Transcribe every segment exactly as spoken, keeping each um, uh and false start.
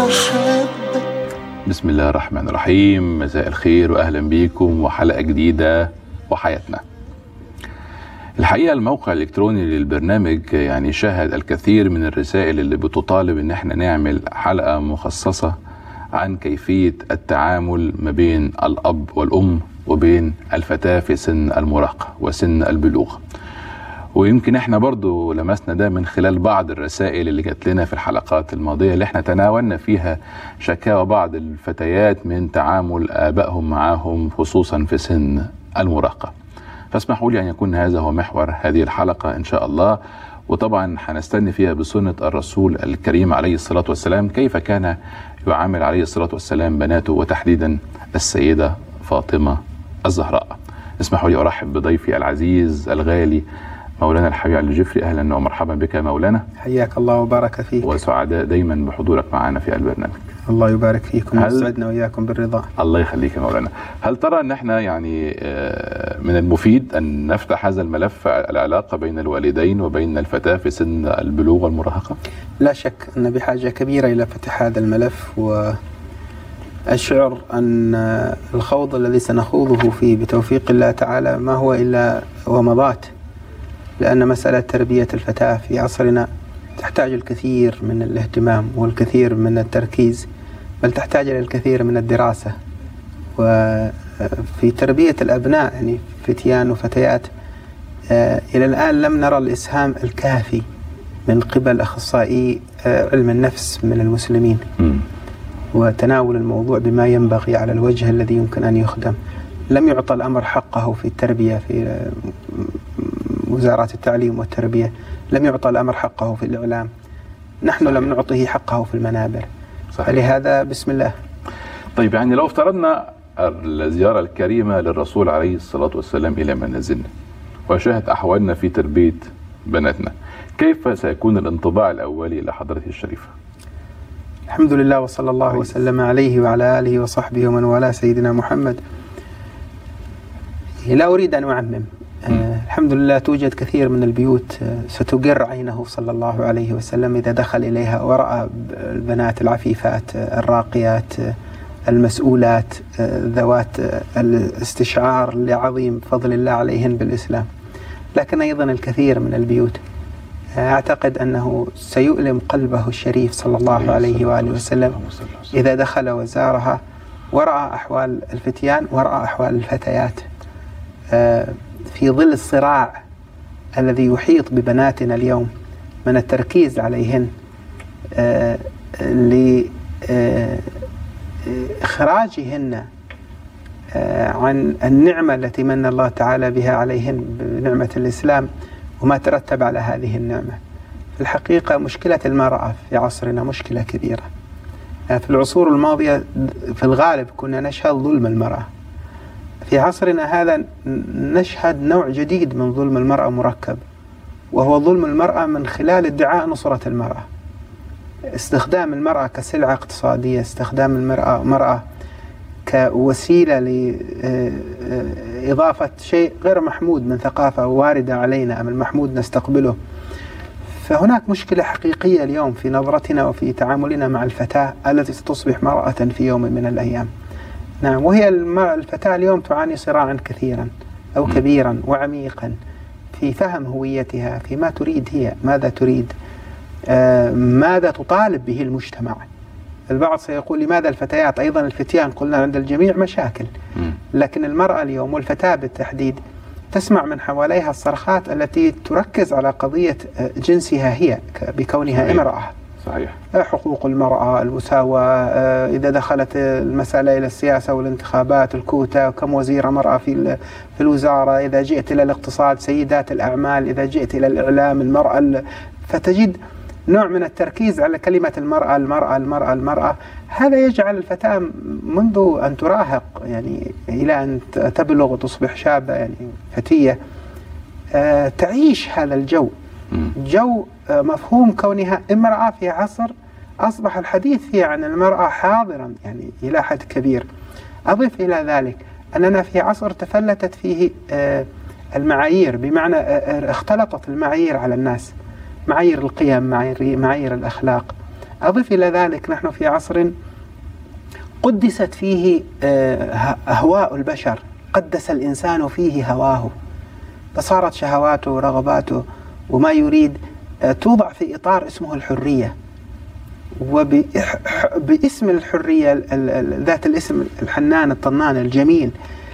أحبك. بسم الله الرحمن الرحيم. مساء الخير وأهلا بكم وحلقة جديدة وحياتنا. الحقيقة الموقع الإلكتروني للبرنامج يعني شاهد الكثير من الرسائل اللي بتطالب إن احنا نعمل حلقة مخصصة عن كيفية التعامل ما بين الأب والأم وبين الفتاة في سن المراهقة وسن البلوغ. ويمكن احنا برضو لمسنا ده من خلال بعض الرسائل اللي جات لنا في الحلقات الماضية اللي احنا تناولنا فيها شكاوى بعض الفتيات من تعامل آبائهم معهم خصوصا في سن المراهقة. فاسمحوا لي أن يكون هذا هو محور هذه الحلقة إن شاء الله، وطبعا هنستني فيها بسنة الرسول الكريم عليه الصلاة والسلام كيف كان يعامل عليه الصلاة والسلام بناته وتحديدا السيدة فاطمة الزهراء. اسمحوا لي أرحب بضيفي العزيز الغالي مولانا الحبيب علي الجفري. أهلا ومرحبا بك مولانا. حياك الله وبارك فيك، وسعداء دايما بحضورك معنا في البرنامج. الله يبارك فيكم ويسعدنا وإياكم بالرضا. الله يخليك يا مولانا. هل ترى أن احنا يعني من المفيد أن نفتح هذا الملف العلاقة بين الوالدين وبين الفتاة في سن البلوغ والمراهقة؟ لا شك أن بحاجة كبيرة إلى فتح هذا الملف، وأشعر أن الخوض الذي سنخوضه فيه بتوفيق الله تعالى ما هو إلا ومضات، لأن مسألة تربية الفتاة في عصرنا تحتاج الكثير من الاهتمام والكثير من التركيز، بل تحتاج إلى الكثير من الدراسة. وفي تربية الأبناء يعني فتيان وفتيات إلى الآن لم نرى الإسهام الكافي من قبل أخصائي علم النفس من المسلمين وتناول الموضوع بما ينبغي على الوجه الذي يمكن أن يخدم. لم يعطى الأمر حقه في التربية في وزارات التعليم والتربية، لم يعطى الأمر حقه في الإعلام، نحن صحيح. لم نعطيه حقه في المنابر. صحيح. فلهذا بسم الله. طيب يعني لو افترضنا الزيارة الكريمة للرسول عليه الصلاة والسلام إلى منازلنا وشاهد أحوالنا في تربية بناتنا، كيف سيكون الانطباع الأولي لحضرته الشريفة؟ الحمد لله وصلى الله عليه. وسلم عليه وعلى آله وصحبه ومن والاه سيدنا محمد. لا أريد أن أعمم، آه الحمد لله توجد كثير من البيوت آه ستقر عينه صلى الله عليه وسلم إذا دخل إليها ورأى البنات العفيفات آه الراقيات آه المسؤولات آه ذوات آه الاستشعار لعظيم فضل الله عليهن بالإسلام. لكن أيضا الكثير من البيوت آه أعتقد أنه سيؤلم قلبه الشريف صلى الله عليه وآله وسلم إذا دخل وزارها ورأى أحوال الفتيان ورأى أحوال الفتيات في ظل الصراع الذي يحيط ببناتنا اليوم من التركيز عليهن لإخراجهن عن النعمة التي من الله تعالى بها عليهن بنعمة الإسلام وما ترتب على هذه النعمة. في الحقيقة مشكلة المرأة في عصرنا مشكلة كبيرة. في العصور الماضية في الغالب كنا نشهد ظلم المرأة. في عصرنا هذا نشهد نوع جديد من ظلم المرأة مركب، وهو ظلم المرأة من خلال ادعاء نصرة المرأة، استخدام المرأة كسلعة اقتصادية، استخدام المرأة مرأة كوسيلة لإضافة شيء غير محمود من ثقافة واردة علينا، أم المحمود نستقبله. فهناك مشكلة حقيقية اليوم في نظرتنا وفي تعاملنا مع الفتاة التي ستصبح مرأة في يوم من الأيام. نعم، وهي الفتاة اليوم تعاني صراعا كثيرا أو كبيرا وعميقا في فهم هويتها، في ما تريد هي، ماذا تريد، آه ماذا تطالب به المجتمع. البعض سيقول لماذا الفتيات؟ أيضا الفتيان قلنا عند الجميع مشاكل، لكن المرأة اليوم والفتاة بالتحديد تسمع من حواليها الصرخات التي تركز على قضية جنسها هي بكونها صحيح. امرأة. صحيح. حقوق المرأة، المساواة، إذا دخلت المسألة إلى السياسة والانتخابات، الكوتا، كم وزيرة مرأة في في الوزارة، إذا جئت إلى الاقتصاد، سيدات الأعمال، إذا جئت إلى الإعلام، المرأة. فتجد نوع من التركيز على كلمة المرأة المرأة المرأة المرأة. هذا يجعل الفتاة منذ أن تراهق يعني إلى أن تبلغ وتصبح شابة يعني فتية تعيش هذا الجو، جو مفهوم كونها امرأة في عصر أصبح الحديث فيه عن المرأة حاضرا يعني إلى حد كبير. أضف إلى ذلك أننا في عصر تفلتت فيه المعايير، بمعنى اختلطت المعايير على الناس، معايير القيم، معايير, معايير الأخلاق. أضف إلى ذلك نحن في عصر قدست فيه أهواء البشر، قدس الإنسان فيه هواه، فصارت شهواته ورغباته وما يريد توضع في إطار اسمه الحرية، وباسم الحرية ذات الاسم الحنان الطنان الجميل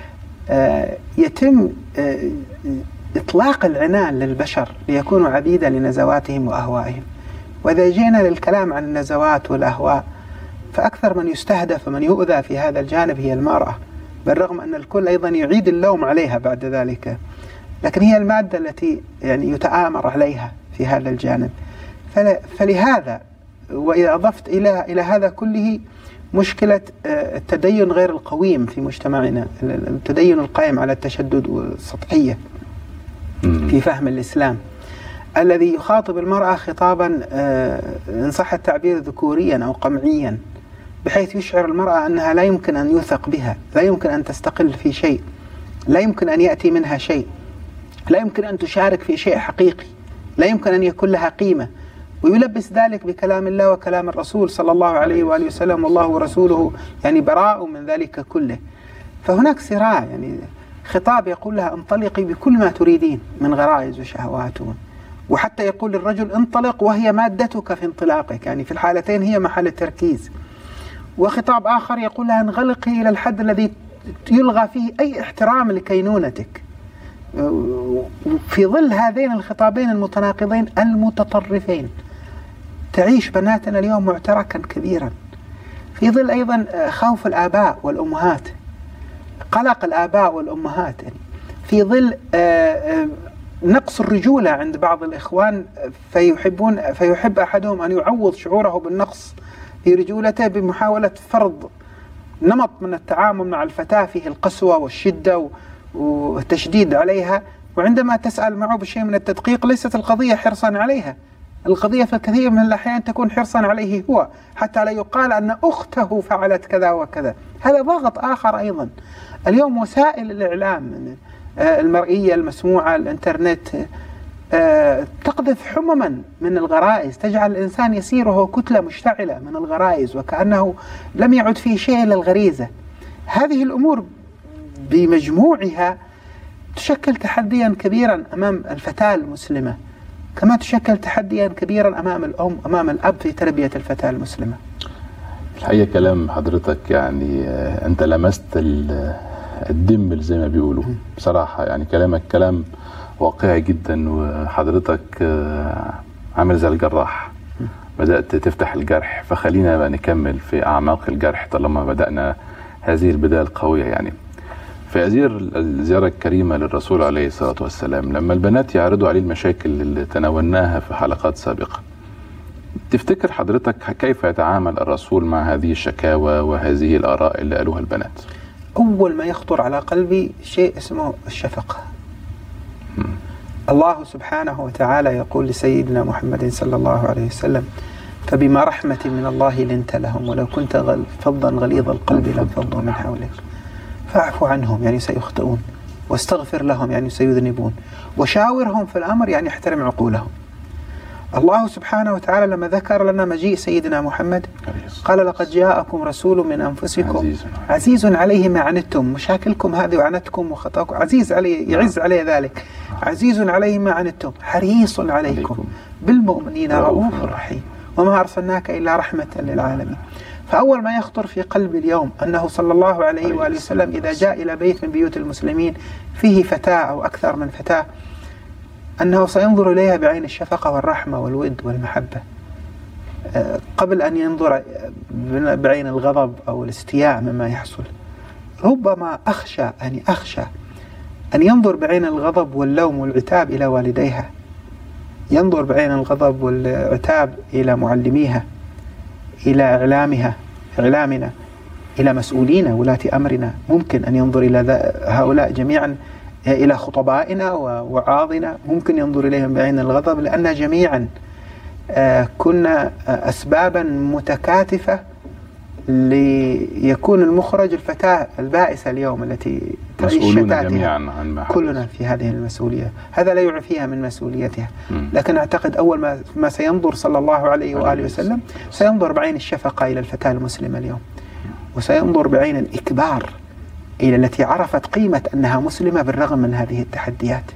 يتم إطلاق العنان للبشر ليكونوا عبيدا لنزواتهم وأهوائهم. وإذا جينا للكلام عن النزوات والأهواء فأكثر من يستهدف ومن يؤذى في هذا الجانب هي المرأة، بالرغم أن الكل أيضا يعيد اللوم عليها بعد ذلك، لكن هي المادة التي يعني يتآمر عليها في هذا الجانب. فلهذا وإذا أضفت إلى إلى هذا كله مشكلة التدين غير القويم في مجتمعنا، التدين القائم على التشدد والسطحية في فهم الإسلام، الذي يخاطب المرأة خطابا إن صح التعبير ذكوريا أو قمعيا، بحيث يشعر المرأة أنها لا يمكن أن يوثق بها، لا يمكن أن تستقل في شيء، لا يمكن أن يأتي منها شيء، لا يمكن أن تشارك في شيء حقيقي، لا يمكن أن يكون لها قيمة، ويلبس ذلك بكلام الله وكلام الرسول صلى الله عليه وآله وسلم، والله ورسوله يعني براء من ذلك كله. فهناك صراع، يعني خطاب يقول لها انطلقي بكل ما تريدين من غرائز وشهوات، وحتى يقول للرجل انطلق وهي مادتك في انطلاقك، يعني في الحالتين هي محل التركيز. وخطاب آخر يقول لها انغلقي إلى الحد الذي يلغى فيه أي احترام لكينونتك. في ظل هذين الخطابين المتناقضين المتطرفين تعيش بناتنا اليوم معتركا كبيرا، في ظل أيضا خوف الآباء والأمهات، قلق الآباء والأمهات، يعني في ظل نقص الرجولة عند بعض الإخوان، فيحبون فيحب أحدهم أن يعوض شعوره بالنقص في رجولته بمحاولة فرض نمط من التعامل مع الفتاة فيه القسوة والشدة والتشديد عليها، وعندما تسأل معه بشيء من التدقيق ليست القضية حرصا عليها، القضية في الكثير من الأحيان تكون حرصا عليه هو، حتى لا يقال أن أخته فعلت كذا وكذا. هذا ضغط آخر أيضا. اليوم وسائل الإعلام المرئية المسموعة، الإنترنت، تقذف حمما من الغرائز، تجعل الإنسان يسير وهو كتلة مشتعلة من الغرائز وكأنه لم يعد فيه شيء إلا الغريزة. هذه الأمور بمجموعها تشكل تحديا كبيرا أمام الفتاة المسلمة، كما تشكل تحديا كبيرا أمام الأم أمام الأب في تربية الفتاة المسلمة. الحقيقة كلام حضرتك يعني أنت لمست الدم زي ما بيقولوا بصراحة، يعني كلامك كلام واقعي جدا، وحضرتك عامل زي الجراح بدأت تفتح الجرح، فخلينا بقى نكمل في أعماق الجرح طالما بدأنا هذه البداية القوية. يعني في هذه الزيارة الكريمة للرسول عليه الصلاة والسلام، لما البنات يعرضوا عليه المشاكل اللي تناولناها في حلقات سابقة، تفتكر حضرتك كيف يتعامل الرسول مع هذه الشكاوى وهذه الآراء اللي قالوها البنات؟ أول ما يخطر على قلبي شيء اسمه الشفقة. م. الله سبحانه وتعالى يقول لسيدنا محمد صلى الله عليه وسلم: فبما رحمة من الله لنت لهم ولو كنت فظا غليظ القلب لانفضوا من حولك فاعف عنهم يعني سيخطئون، واستغفر لهم يعني سيذنبون، وشاورهم في الأمر يعني احترم عقولهم. الله سبحانه وتعالى لما ذكر لنا مجيء سيدنا محمد قال: لقد جاءكم رسول من أنفسكم عزيز, عزيز عليه ما عنتم، مشاكلكم هذه وعنتكم وخطاكم عزيز عليه، يعز عليه ذلك، عزيز عليه ما عنتم حريص عليكم بالمؤمنين رؤوف رحيم وما أرسلناك إلا رحمة للعالمين. فأول ما يخطر في قلب اليوم أنه صلى الله عليه وآله وسلم إذا جاء إلى بيت من بيوت المسلمين فيه فتاة أو أكثر من فتاة، أنه سينظر إليها بعين الشفقة والرحمة والود والمحبة، قبل أن ينظر بعين الغضب أو الاستياء مما يحصل. ربما أخشى أن أخشى أن ينظر بعين الغضب واللوم والعتاب إلى والديها، ينظر بعين الغضب والعتاب إلى معلميها، إلى إعلامها إعلامنا، إلى مسؤولينا ولاة أمرنا، ممكن أن ينظر إلى هؤلاء جميعا، إلى خطبائنا ووعاظنا، ممكن ينظر إليهم بعين الغضب، لأن جميعا كنا أسبابا متكاتفة ليكون المخرج الفتاة البائسة اليوم التي تعيش مسؤولون شتاتها جميعا عن ما حدث. كلنا في هذه المسؤولية. هذا لا يعفيها من مسؤوليتها. م. لكن أعتقد أول ما, ما سينظر صلى الله عليه وآله وسلم سينظر بعين الشفقة إلى الفتاة المسلمة اليوم، وسينظر بعين الإكبار إلى التي عرفت قيمة أنها مسلمة بالرغم من هذه التحديات.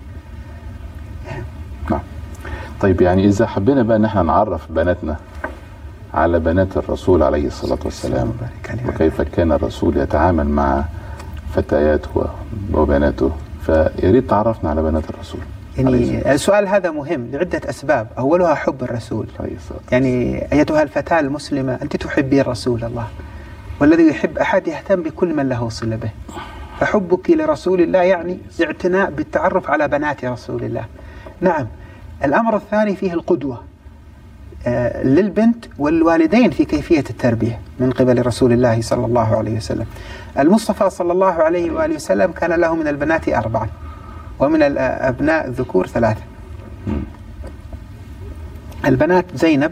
نعم. طيب يعني إذا حبينا بقى نحن نعرف بناتنا على بنات الرسول عليه الصلاة والسلام، وكيف كان الرسول يتعامل مع فتياته وبناته، فيريد تعرفنا على بنات الرسول. يعني السؤال هذا مهم لعدة أسباب، أولها حب الرسول. يعني أيتها الفتاة المسلمة أنت تحبين رسول الله، والذي يحب أحد يهتم بكل من له صلة به، فحبك لرسول الله يعني الاعتناء بالتعرف على بنات رسول الله. نعم. الأمر الثاني فيه القدوة آه للبنت والوالدين في كيفية التربية من قبل رسول الله صلى الله عليه وسلم. المصطفى صلى الله عليه وآله وسلم كان له من البنات أربعة ومن الأبناء الذكور ثلاثة. البنات زينب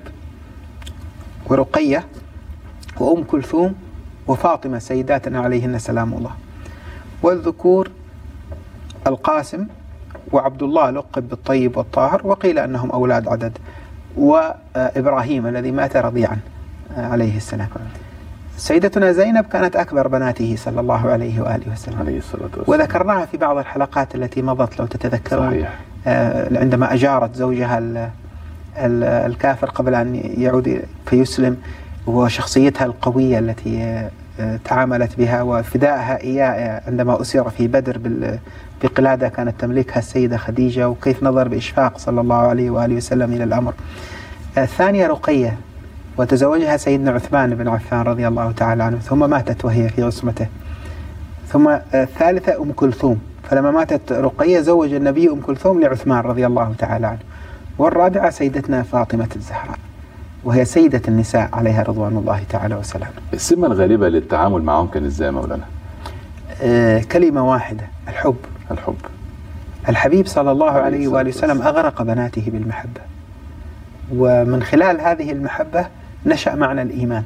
ورقية وأم كلثوم وفاطمة سيداتنا عليهن سلام الله. والذكور القاسم وعبد الله لقب بالطيب والطاهر، وقيل أنهم أولاد عدد، وإبراهيم الذي مات رضيعا عليه السلام. سيدتنا زينب كانت أكبر بناته صلى الله عليه وآله وسلم عليه الصلاة والسلام، وذكرناها في بعض الحلقات التي مضت لو تتذكرون. صحيح. عندما أجارت زوجها الكافر قبل أن يعود فيسلم، وشخصيتها القوية التي تعاملت بها، وفدائها إياه عندما أسر في بدر بقلادة كانت تملكها السيدة خديجة، وكيف نظر بإشفاق صلى الله عليه وآله وسلم إلى الأمر. الثانية رقية وتزوجها سيدنا عثمان بن عفان رضي الله تعالى عنه، ثم ماتت وهي في عصمته. ثم الثالثة أم كلثوم، فلما ماتت رقية زوج النبي أم كلثوم لعثمان رضي الله تعالى عنه. والرابعة سيدتنا فاطمة الزهراء، وهي سيدة النساء عليها رضوان الله تعالى وسلامه. السمة الغالبة للتعامل معهم كان ازاي مولانا؟ آه كلمة واحدة، الحب. الحب. الحبيب صلى الله عليه وآله وسلم أغرق بناته بالمحبة، ومن خلال هذه المحبة نشأ معنى الإيمان،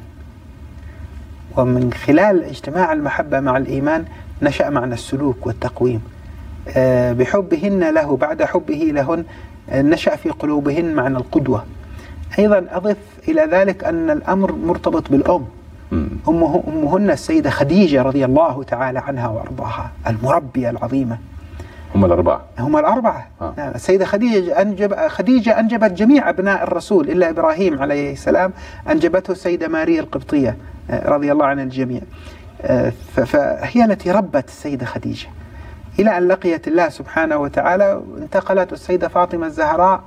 ومن خلال اجتماع المحبة مع الإيمان نشأ معنى السلوك والتقويم. آه بحبهن له بعد حبه لهن نشأ في قلوبهن معنى القدوة. أيضا أضف إلى ذلك أن الأمر مرتبط بالأم. أمه أمهن السيدة خديجة رضي الله تعالى عنها وأرضاها، المربية العظيمة. هم الأربعة. هم الأربعة. آه. السيدة خديجة أنجب خديجة أنجبت جميع أبناء الرسول إلا إبراهيم عليه السلام أنجبته السيدة ماريا القبطية رضي الله عن الجميع. فهي التي ربت السيدة خديجة إلى أن لقيت الله سبحانه وتعالى. انتقلت السيدة فاطمة الزهراء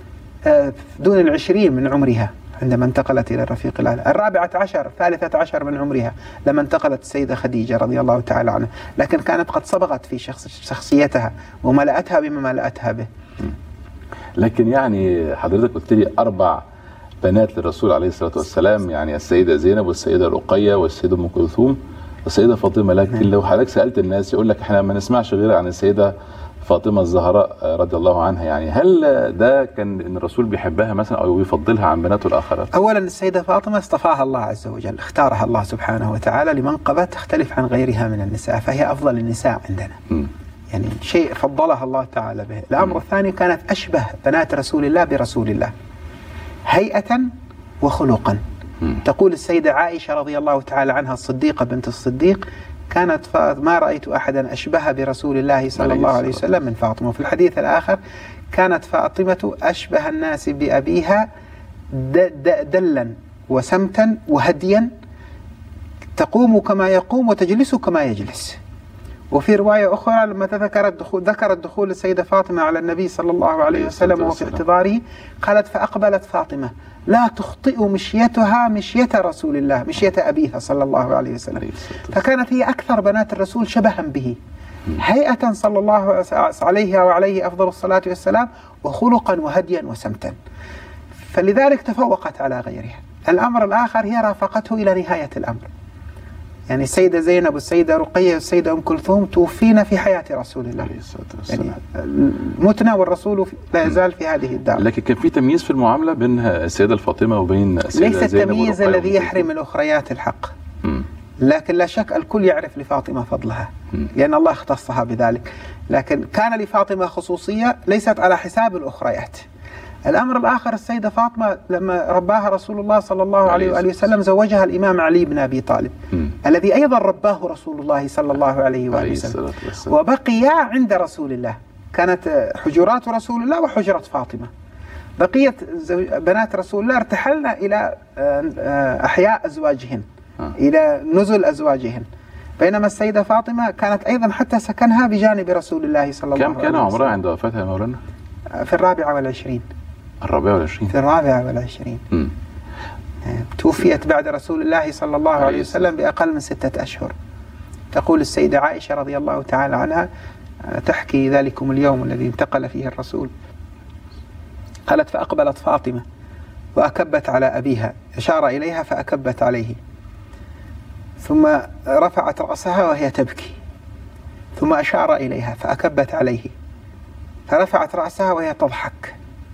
دون العشرين من عمرها عندما انتقلت إلى الرفيق الأعلى، الرابعة عشر ثالثة عشر من عمرها لما انتقلت السيدة خديجة رضي الله تعالى عنها، لكن كانت قد صبغت في شخص شخصيتها وملأتها بما ملأتها به. لكن يعني حضرتك قلت لي أربع بنات للرسول عليه الصلاة والسلام، يعني السيدة زينب والسيدة رقية والسيدة أم كلثوم والسيدة فاطمة. لكن لو حضرتك سألت الناس يقول لك احنا ما نسمعش غير عن السيدة فاطمة الزهراء رضي الله عنها، يعني هل ده كان ان الرسول بيحبها مثلا او يفضلها عن بناته الاخرات؟ اولا السيدة فاطمة اصطفاها الله عز وجل، اختارها الله سبحانه وتعالى لمنقبة تختلف عن غيرها من النساء، فهي افضل النساء عندنا. م. يعني شيء فضلها الله تعالى به. الامر م. الثاني كانت اشبه بنات رسول الله برسول الله هيئة وخلقا. م. تقول السيدة عائشة رضي الله تعالى عنها الصديقة بنت الصديق كانت ما رأيت أحدا أشبه برسول الله صلى الله عليه وسلم من فاطمة. وفي الحديث الآخر كانت فاطمة أشبه الناس بأبيها دلا وسمتا وهديا، تقوم كما يقوم وتجلس كما يجلس. وفي رواية أخرى لما ذكرت دخول ذكرت دخول السيدة فاطمة على النبي صلى الله عليه وسلم وفي احتضاره قالت فأقبلت فاطمة لا تخطئ مشيتها مشية رسول الله، مشية أبيها صلى الله عليه وسلم. فكانت هي أكثر بنات الرسول شبها به هيئة صلى الله عليه وعليه أفضل الصلاة والسلام، وخلقا وهديا وسمتا، فلذلك تفوقت على غيرها. الأمر الآخر هي رافقته إلى نهاية الأمر. يعني السيدة زينب والسيدة رقية والسيدة أم كلثوم توفينا في حياة رسول الله، يعني متنا والرسول لا يزال في هذه الدار. لكن كان في تمييز في المعاملة بين السيدة الفاطمة وبين السيدة ليس زينب التمييز الذي يحرم الأخريات الحق، م. لكن لا شك الكل يعرف لفاطمة فضلها م. لأن الله اختصها بذلك، لكن كان لفاطمة خصوصية ليست على حساب الأخريات. الأمر الآخر، السيدة فاطمة لما رباها رسول الله صلى الله عليه وآله وسلم زوجها الإمام علي بن أبي طالب م. الذي أيضا رباه رسول الله صلى الله عليه وآله وسلم، وبقيا عند رسول الله. كانت حجرات رسول الله وحجرة فاطمة. بقية بنات رسول الله ارتحلنا إلى أحياء أزواجهن، إلى نزل أزواجهن، بينما السيدة فاطمة كانت أيضا حتى سكنها بجانب رسول الله صلى الله عليه وسلم. كم كان عمرها عند وفاتها يا مولانا؟ في الرابعة والعشرين. الرابعة والعشرين في الرابعة والعشرين. م. توفيت بعد رسول الله صلى الله عليه وسلم بأقل من ستة أشهر. تقول السيدة عائشة رضي الله تعالى عنها، تحكي ذلكم اليوم الذي انتقل فيه الرسول، قالت: فأقبلت فاطمة وأكبت على أبيها، أشار إليها فأكبت عليه، ثم رفعت رأسها وهي تبكي، ثم أشار إليها فأكبت عليه، فرفعت رأسها وهي تضحك.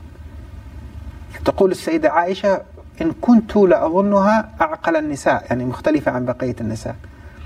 تقول السيدة عائشة: إن كنت لأظنها أعقل النساء، يعني مختلفة عن بقية النساء،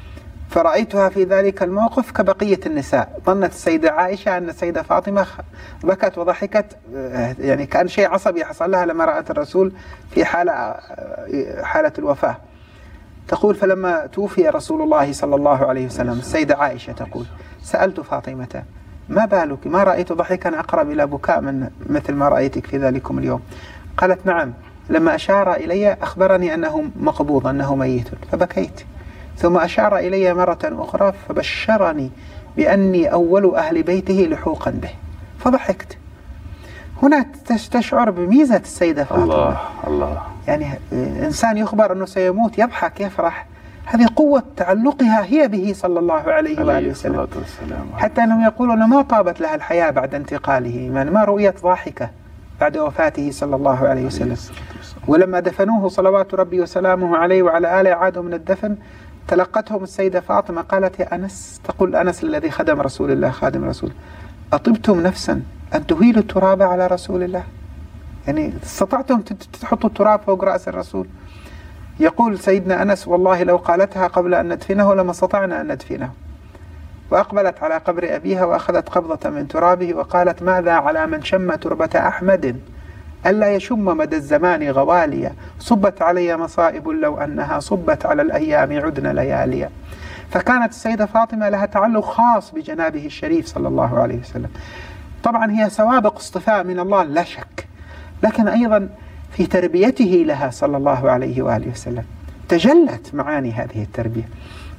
فرأيتها في ذلك الموقف كبقية النساء. ظنت السيدة عائشة أن السيدة فاطمة بكت وضحكت، يعني كان شيء عصبي حصل لها لما رأت الرسول في حالة حالة الوفاة. تقول: فلما توفي رسول الله صلى الله عليه وسلم، السيدة عائشة تقول: سألت فاطمة: ما بالك؟ ما رأيت ضحكا أقرب إلى بكاء من مثل ما رأيتك في ذلكم اليوم. قالت: نعم، لما أشار إلي أخبرني أنه مقبوض، أنه ميت، فبكيت، ثم أشار إلي مرة أخرى فبشرني بأني أول أهل بيته لحوقا به، فضحكت. هنا تستشعر بميزة السيدة فاطمة. الله الله. يعني إنسان يخبر أنه سيموت يضحك يفرح، هذه قوة تعلقها هي به صلى الله عليه وآله وسلم، حتى أنهم يقولون ما طابت لها الحياة بعد انتقاله، يعني ما رؤيت ضاحكة بعد وفاته صلى الله عليه وسلم. ولما دفنوه صلوات ربي وسلامه عليه وعلى آله عادوا من الدفن، تلقتهم السيدة فاطمة قالت: يا أنس، تقول أنس الذي خدم رسول الله خادم رسول، أطبتم نفسا أن تهيلوا التراب على رسول الله؟ يعني استطعتم تحطوا التراب فوق رأس الرسول؟ يقول سيدنا أنس: والله لو قالتها قبل أن ندفنه لما استطعنا أن ندفنه. وأقبلت على قبر أبيها وأخذت قبضة من ترابه وقالت: ماذا على من شم تربة أحمد ألا يشم مدى الزمان غواليا، صبت علي مصائب لو أنها صبت على الأيام عدن لياليا. فكانت السيدة فاطمة لها تعلق خاص بجنابه الشريف صلى الله عليه وسلم. طبعا هي سوابق اصطفاء من الله لا شك، لكن أيضا في تربيته لها صلى الله عليه وآله وسلم تجلت معاني هذه التربية.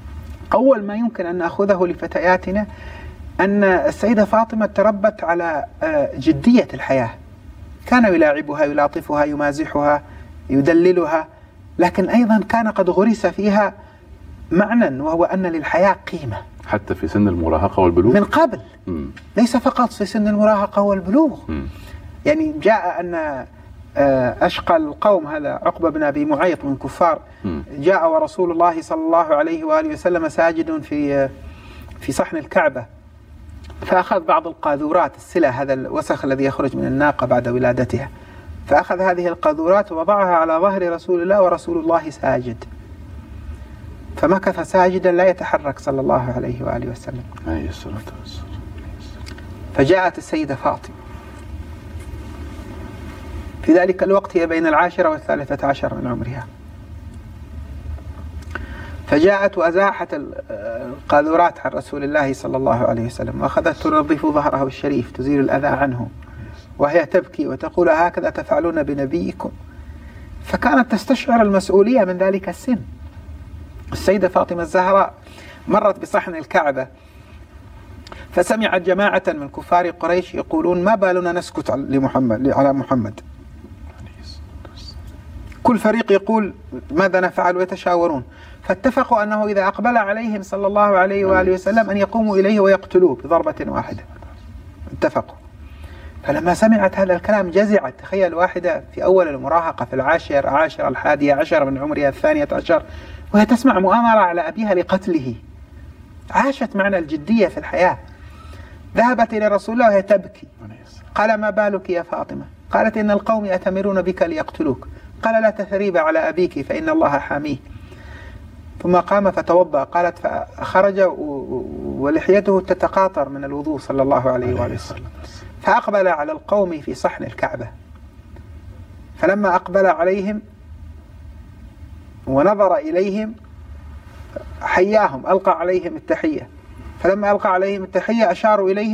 أول ما يمكن أن نأخذه لفتياتنا أن السيدة فاطمة تربت على جدية الحياة، كان يلاعبها يلاطفها يمازحها يدللها، لكن أيضا كان قد غرس فيها معنى، وهو أن للحياة قيمة حتى في سن المراهقة والبلوغ من قبل. م. ليس فقط في سن المراهقة والبلوغ. م. يعني جاء أن أشقى القوم هذا عقبة بن أبي معيط من كفار م. جاء ورسول الله صلى الله عليه وآله وسلم ساجد في في صحن الكعبة، فأخذ بعض القاذورات السلة، هذا الوسخ الذي يخرج من الناقة بعد ولادتها، فأخذ هذه القاذورات ووضعها على ظهر رسول الله ورسول الله ساجد، فمكث ساجدا لا يتحرك صلى الله عليه وآله وسلم. عليه الصلاة والسلام. فجاءت السيدة فاطمة في ذلك الوقت هي بين العاشرة والثالثة عشر من عمرها، فجاءت وأزاحت القاذورات عن رسول الله صلى الله عليه وسلم، وأخذت تنظف ظهره الشريف تزيل الأذى عنه، وهي تبكي وتقول: هكذا تفعلون بنبيكم؟ فكانت تستشعر المسؤولية من ذلك السن. السيدة فاطمة الزهراء مرت بصحن الكعبة فسمعت جماعة من كفار قريش يقولون: ما بالنا نسكت لمحمد على محمد؟ كل فريق يقول ماذا نفعل ويتشاورون، فاتفقوا أنه إذا أقبل عليهم صلى الله عليه وآله وسلم أن يقوموا إليه ويقتلوه بضربة واحدة. اتفقوا. فلما سمعت هذا الكلام جزعت. تخيل واحدة في أول المراهقة في العاشر عاشر الحادية عشر من عمرها الثانية عشر وهي تسمع مؤامرة على أبيها لقتله. عاشت معنى الجدية في الحياة. ذهبت إلى رسول الله وهي تبكي، قال: ما بالك يا فاطمة؟ قالت: إن القوم يأتمرون بك ليقتلوك. قال: لا تثريب على أبيك فإن الله حاميه. ثم قام فتوضأ. قالت فخرج ولحيته تتقاطر من الوضوء صلى الله عليه وآله وسلم، فأقبل على القوم في صحن الكعبة، فلما أقبل عليهم ونظر إليهم حياهم، ألقى عليهم التحية، فلما ألقى عليهم التحية أشاروا إليه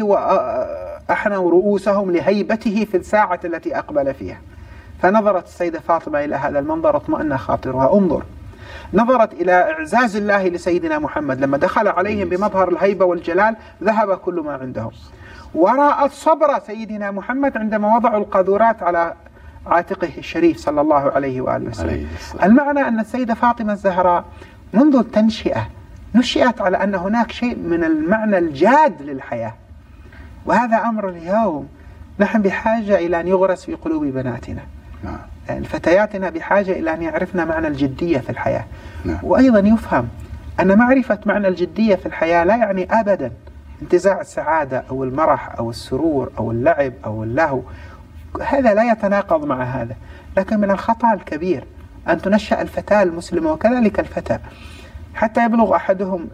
وأحنوا رؤوسهم لهيبته في الساعة التي أقبل فيها. فنظرت السيدة فاطمة إلى هذا المنظر اطمأن خاطرها. انظر، نظرت إلى إعزاز الله لسيدنا محمد لما دخل عليهم بمظهر الهيبة والجلال ذهب كل ما عندهم، ورأت صبر سيدنا محمد عندما وضعوا القاذورات على عاتقه الشريف صلى الله عليه وآله وسلم. المعنى أن السيدة فاطمة الزهراء منذ التنشئة نشئت على أن هناك شيء من المعنى الجاد للحياة، وهذا أمر اليوم نحن بحاجة إلى أن يغرس في قلوب بناتنا. نعم. يعني فتياتنا بحاجة إلى أن يعرفن معنى الجدية في الحياة. نعم. وأيضا يفهم أن معرفة معنى الجدية في الحياة لا يعني أبدا انتزاع السعادة أو المرح أو السرور أو اللعب أو اللهو، هذا لا يتناقض مع هذا، لكن من الخطأ الكبير أن تنشأ الفتاة المسلمة وكذلك الفتى حتى يبلغ أحدهم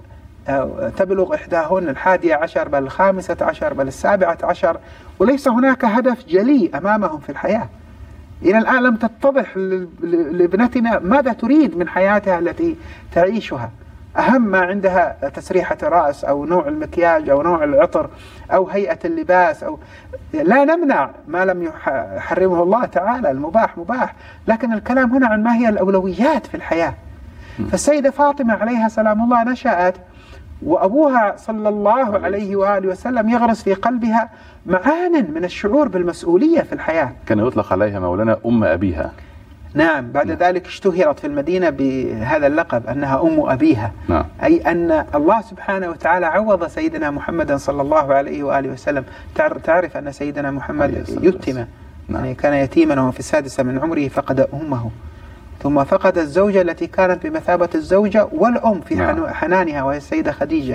تبلغ إحداهن الحادية عشر بل الخامسة عشر بل السابعة عشر وليس هناك هدف جلي أمامهم في الحياة. إلى الآن لم تتضح لابنتنا ماذا تريد من حياتها التي تعيشها. أهم ما عندها تسريحة رأس أو نوع المكياج أو نوع العطر أو هيئة اللباس، أو لا نمنع ما لم يحرمه الله تعالى، المباح مباح، لكن الكلام هنا عن ما هي الأولويات في الحياة. فالسيدة فاطمة عليها سلام الله نشأت وأبوها صلى الله عليه وآله وسلم يغرس في قلبها معان من الشعور بالمسؤولية في الحياة. كان يطلق عليها مولانا أم أبيها. نعم، بعد نعم. ذلك اشتهرت في المدينة بهذا اللقب أنها أم أبيها. نعم. أي أن الله سبحانه وتعالى عوض سيدنا محمد صلى الله عليه وآله وسلم. تعرف أن سيدنا محمد يتم، نعم. يعني كان يتيما وهو في السادسة من عمره فقد أمه، ثم فقد الزوجة التي كانت بمثابة الزوجة والأم في نعم. حنانها وهي السيدة خديجة.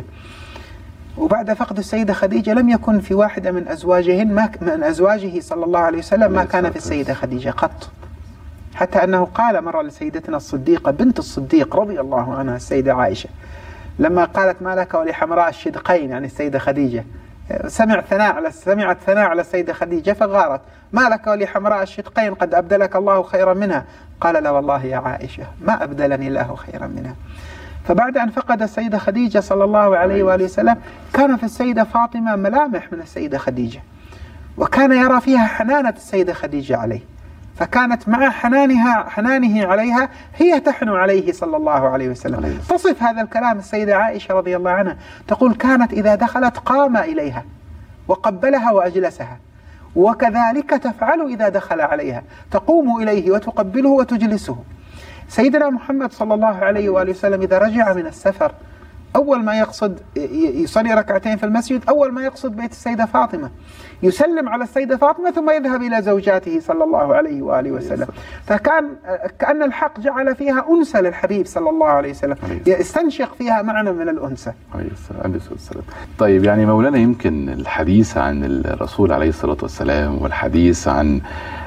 وبعد فقد السيدة خديجة لم يكن في واحدة من أزواجهن ما من أزواجه صلى الله عليه وسلم ما كان في السيدة خديجة قط، حتى أنه قال مرة لسيدتنا الصديقة بنت الصديق رضي الله عنها السيدة عائشة لما قالت ما لك ولحمراء الشدقين، يعني السيدة خديجة، سمع ثناء على سمعت ثناء على السيدة خديجة فغارت، ما لك ولحمراء الشدقين قد أبدلك الله خيرا منها. قال لا والله يا عائشة ما أبدلني الله خيرا منها. فبعد أن فقد السيدة خديجة صلى الله عليه وآله وسلم كان في السيدة فاطمة ملامح من السيدة خديجة، وكان يرى فيها حنانة السيدة خديجة عليه، فكانت مع حنانها حنانه عليها هي تحن عليه صلى الله عليه وسلم. تصف هذا الكلام السيدة عائشة رضي الله عنها تقول كانت إذا دخلت قام إليها وقبلها وأجلسها، وكذلك تفعل إذا دخل عليها، تقوم إليه وتقبله وتجلسه. سيدنا محمد صلى الله عليه وآله وسلم إذا رجع من السفر أول ما يقصد يصلي ركعتين في المسجد، أول ما يقصد بيت السيدة فاطمة، يسلم على السيدة فاطمة ثم يذهب إلى زوجاته صلى الله عليه وآله وسلم. فكان كأن الحق جعل فيها أنسة للحبيب صلى الله عليه وسلم، يستنشق فيها معنى من الأنسة. عليه الصلاة والسلام. طيب يعني مولانا يمكن الحديث عن الرسول عليه الصلاة والسلام والحديث عن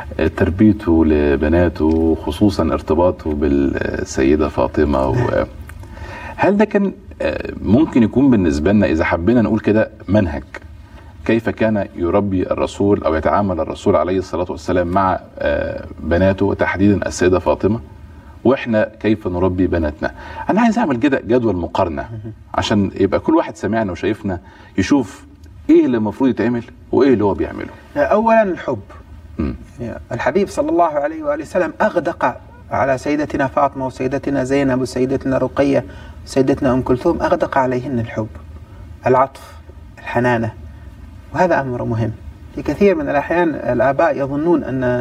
تربيته لبناته خصوصا ارتباطه بالسيدة فاطمة و هل ده كان ممكن يكون بالنسبة لنا إذا حبينا نقول كده منهج كيف كان يربي الرسول أو يتعامل الرسول عليه الصلاة والسلام مع بناته وتحديدا السيدة فاطمة، وإحنا كيف نربي بناتنا؟ أنا عايز أعمل كده جدول مقارنة عشان يبقى كل واحد سمعنا وشايفنا يشوف إيه اللي المفروض يتعمل وإيه اللي هو بيعمله. أولا الحب. م. الحبيب صلى الله عليه وآله وسلم أغدق على سيدتنا فاطمة وسيدتنا زينب وسيدتنا رقية سيدتنا أم كلثوم، أغدق عليهن الحب، العطف، الحنانة، وهذا أمر مهم. في كثير من الأحيان الآباء يظنون أن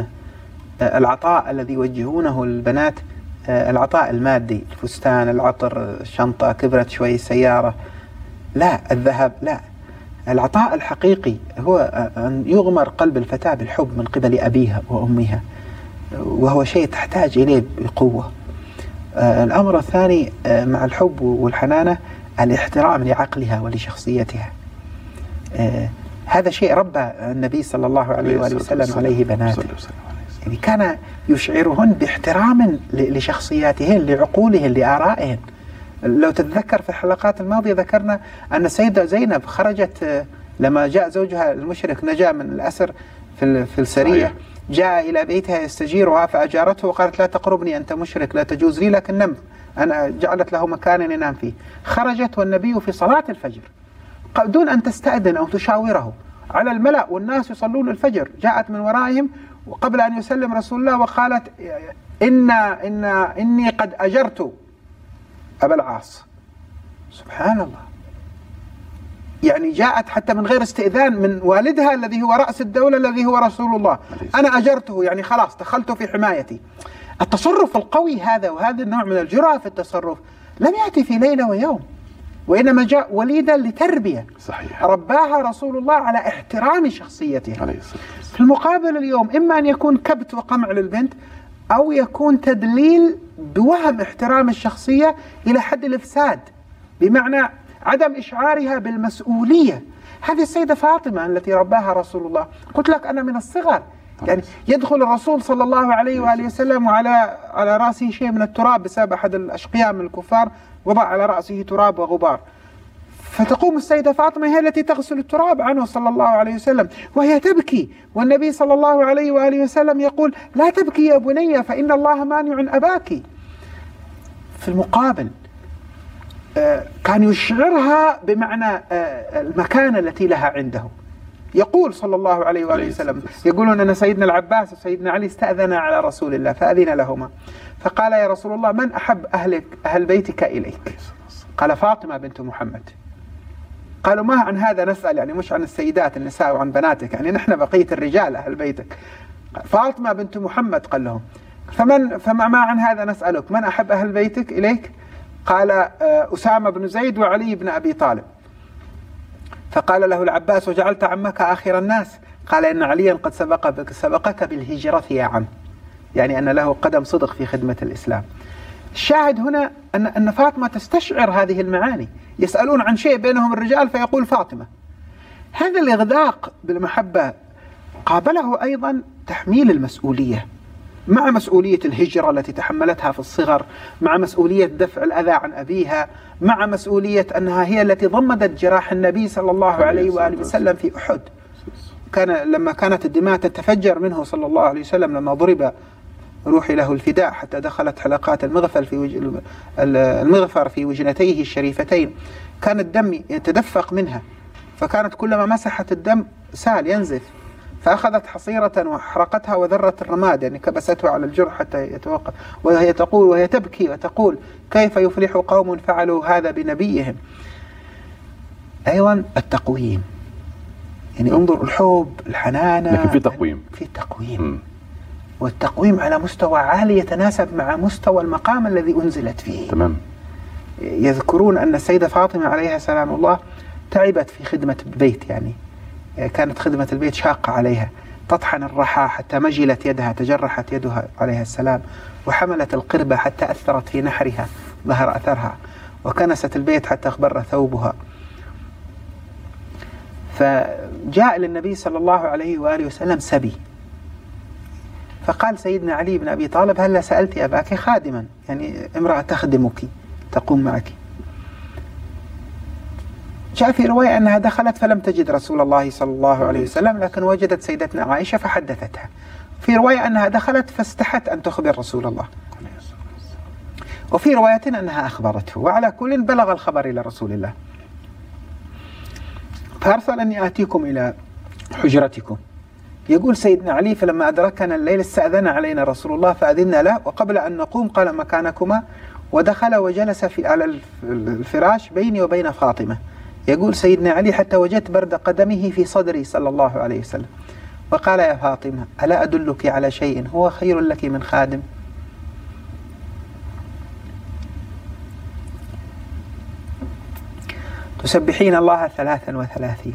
العطاء الذي يوجهونه البنات العطاء المادي، الفستان، العطر، الشنطة، كبرت شوي السيارة، لا، الذهب، لا، العطاء الحقيقي هو أن يغمر قلب الفتاة بالحب من قبل أبيها وأمها، وهو شيء تحتاج إليه بقوة. الأمر الثاني مع الحب والحنانة الاحترام لعقلها ولشخصيتها. هذا شيء ربى النبي صلى الله عليه وآله وسلم عليه بناته، يعني كان يشعرهن باحترام لشخصياتهن، لعقولهن، لآرائهن، لو تتذكر في الحلقات الماضية ذكرنا أن السيدة زينب خرجت لما جاء زوجها المشرك نجا من الأسر في في السرية صحيح. جاء إلى بيتها يستجيرها فأجارته وقالت لا تقربني أنت مشرك لا تجوز لي، لكن نم، أنا جعلت له مكانا ينام فيه. خرجت والنبي في صلاة الفجر دون أن تستأذن أو تشاوره على الملأ والناس يصلون الفجر، جاءت من ورائهم وقبل أن يسلم رسول الله وقالت إن إن إني قد أجرت أبا العاص. سبحان الله، يعني جاءت حتى من غير استئذان من والدها الذي هو رأس الدولة الذي هو رسول الله، أنا أجرته يعني خلاص دخلت في حمايتي. التصرف القوي هذا وهذا النوع من الجرأة في التصرف لم يأتي في ليلة ويوم، وإنما جاء وليدا لتربية صحيح. رباها رسول الله على احترام شخصيتها. عليه الصلاة والسلام. في المقابل اليوم إما أن يكون كبت وقمع للبنت أو يكون تدليل بوهم احترام الشخصية إلى حد الإفساد، بمعنى عدم إشعارها بالمسؤولية. هذه السيدة فاطمة التي رباها رسول الله، قلت لك أنا من الصغر يعني يدخل الرسول صلى الله عليه وآله وسلم وعلى على رأسه شيء من التراب بسبب أحد الأشقياء من الكفار وضع على رأسه تراب وغبار، فتقوم السيدة فاطمة هي التي تغسل التراب عنه صلى الله عليه وسلم وهي تبكي، والنبي صلى الله عليه وآله وسلم يقول لا تبكي يا بني فإن الله مانع أباك. في المقابل كان يشعرها بمعنى المكانة التي لها عنده. يقول صلى الله عليه وآله وسلم، يقولون أن سيدنا العباس وسيدنا علي استأذنا على رسول الله فأذن لهما، فقال يا رسول الله من أحب أهلك أهل بيتك إليك؟ قال فاطمة بنت محمد. قالوا ما عن هذا نسأل، يعني مش عن السيدات النساء وعن بناتك، يعني نحن بقية الرجال أهل بيتك. فاطمة بنت محمد قال لهم، فمن فما ما عن هذا نسألك من أحب أهل بيتك إليك؟ قال أسامة بن زيد وعلي بن أبي طالب. فقال له العباس وجعلت عمك آخر الناس؟ قال إن عليا قد سبق سبقك بالهجرة يا عم، يعني أن له قدم صدق في خدمة الإسلام. الشاهد هنا أن أن فاطمة تستشعر هذه المعاني، يسألون عن شيء بينهم الرجال فيقول فاطمة. هذا الإغداق بالمحبة قابله أيضا تحميل المسؤولية، مع مسؤولية الهجرة التي تحملتها في الصغر، مع مسؤولية دفع الأذى عن أبيها، مع مسؤولية أنها هي التي ضمدت جراح النبي صلى الله عليه وآله وسلم في أحد. كان لما كانت الدماء تتفجر منه صلى الله عليه وسلم لما ضرب روحي له الفداء حتى دخلت حلقات المغفر في وج... المغفر في وجنتيه الشريفتين، كان الدم يتدفق منها، فكانت كلما مسحت الدم سال ينزف، فأخذت حصيرة وحرقتها وذرت الرماد، يعني كبسته على الجرح حتى يتوقف، وهي تقول وهي تبكي وتقول كيف يفلح قوم فعلوا هذا بنبيهم. أيضا التقويم، يعني انظر الحب الحنانة، لكن في تقويم، في تقويم م. والتقويم على مستوى عالي يتناسب مع مستوى المقام الذي أنزلت فيه. تمام. يذكرون أن السيدة فاطمة عليها سلام الله تعبت في خدمة البيت، يعني كانت خدمة البيت شاقة عليها، تطحن الرحى حتى مجلت يدها، تجرحت يدها عليها السلام، وحملت القربة حتى أثرت في نحرها ظهر أثرها، وكنست البيت حتى اخبر ثوبها. فجاء للنبي صلى الله عليه وآله وسلم سبي، فقال سيدنا علي بن أبي طالب هل سألت أباك خادما، يعني امرأة تخدمك تقوم معك. جاء في رواية أنها دخلت فلم تجد رسول الله صلى الله عليه وسلم، لكن وجدت سيدتنا عائشة فحدثتها. في رواية أنها دخلت فاستحت أن تخبر رسول الله، وفي رواية أنها أخبرته، وعلى كل بلغ الخبر إلى رسول الله. فأرسل أني آتيكم إلى حجرتكم. يقول سيدنا علي فلما أدركنا الليل استأذن علينا رسول الله فأذنا له، وقبل أن نقوم قال مكانكما، ودخل وجلس في على الفراش بيني وبين فاطمة. يقول سيدنا علي حتى وجدت برد قدمه في صدري صلى الله عليه وسلم، وقال يا فاطمة ألا أدلك على شيء هو خير لك من خادم؟ تسبحين الله ثلاثا وثلاثين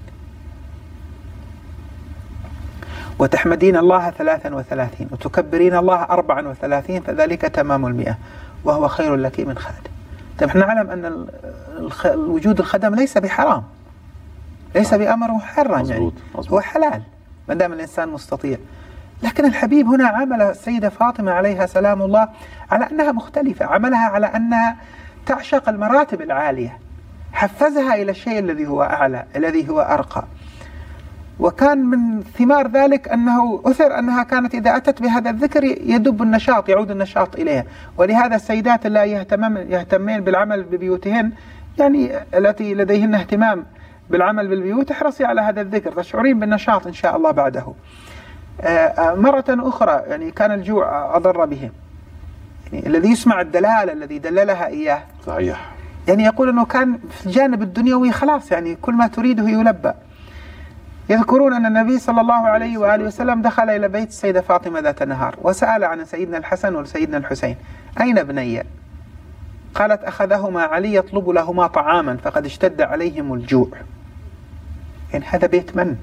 وتحمدين الله ثلاثا وثلاثين وتكبرين الله أربعا وثلاثين فذلك تمام المئة وهو خير لك من خادم. طيب نحن نعلم أن وجود الخدم ليس بحرام، ليس بأمر محرم، يعني هو حلال ما دام الإنسان مستطيع. لكن الحبيب هنا عمل السيدة فاطمة عليها سلام الله على أنها مختلفة، عملها على أنها تعشق المراتب العالية، حفزها إلى الشيء الذي هو أعلى، الذي هو أرقى. وكان من ثمار ذلك أنه أثر أنها كانت إذا أتت بهذا الذكر يدب النشاط، يعود النشاط إليها. ولهذا السيدات لا يهتمين بالعمل ببيوتهن، يعني التي لديهن اهتمام بالعمل بالبيوت، احرصي على هذا الذكر تشعرين بالنشاط إن شاء الله بعده. مرة أخرى يعني كان الجوع أضر بهم، يعني الذي يسمع الدلالة الذي دللها إياه صحيح، يعني يقول أنه كان في الجانب الدنيوي خلاص، يعني كل ما تريده يلبى. يذكرون أن النبي صلى الله عليه وآله وسلم دخل إلى بيت السيدة فاطمة ذات نهار وسأل عن سيدنا الحسن وسيدنا الحسين: أين ابني؟ قالت: أخذهما علي يطلب لهما طعاما فقد اشتد عليهم الجوع. يعني هذا بيت من؟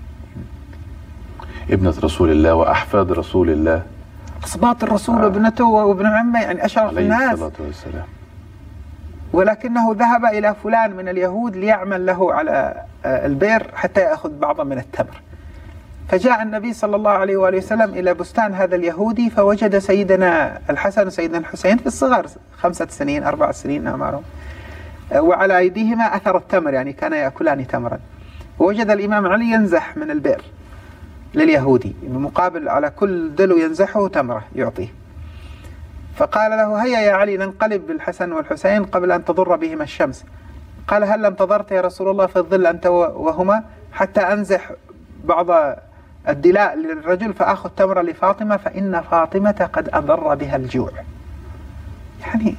ابنة رسول الله وأحفاد رسول الله، أصباط الرسول وابنته وابن عمه، يعني أشرف الناس عليه الصلاة والسلام. ولكنه ذهب إلى فلان من اليهود ليعمل له على البئر حتى يأخذ بعضا من التمر. فجاء النبي صلى الله عليه وآله وسلم إلى بستان هذا اليهودي فوجد سيدنا الحسن وسيدنا الحسين في الصغر، خمسة سنين أربع سنين أعمارهم، وعلى أيديهما أثر التمر، يعني كان يأكلان تمرا. ووجد الإمام علي ينزح من البئر لليهودي، بمقابل على كل دلو ينزحه تمرة يعطيه. فقال له: هيا يا علي ننقلب بالحسن والحسين قبل أن تضر بهما الشمس. قال: هل انتظرت يا رسول الله في الظل أنت وهما حتى أنزح بعض الدلاء للرجل فأخذ تمرة لفاطمة، فإن فاطمة قد أضر بها الجوع. يعني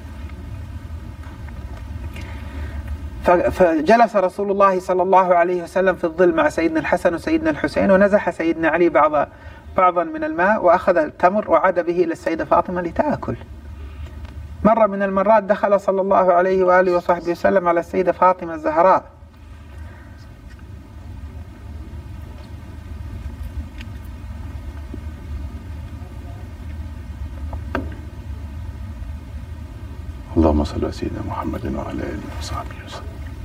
فجلس رسول الله صلى الله عليه وسلم في الظل مع سيدنا الحسن وسيدنا الحسين، ونزح سيدنا علي بعض بعضا من الماء وأخذ التمر وعاد به إلى السيدة فاطمة لتأكل. مرة من المرات دخل صلى الله عليه وآله وصحبه وسلم على السيدة فاطمة الزهراء اللهم صل على سيدنا محمد وعلى آله وصحبه وسلم.